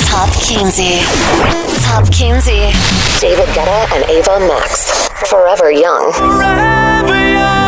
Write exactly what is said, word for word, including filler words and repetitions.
Top Kinsey. Top Kinsey. David Guetta and Ava Max. Forever Young. Forever Young.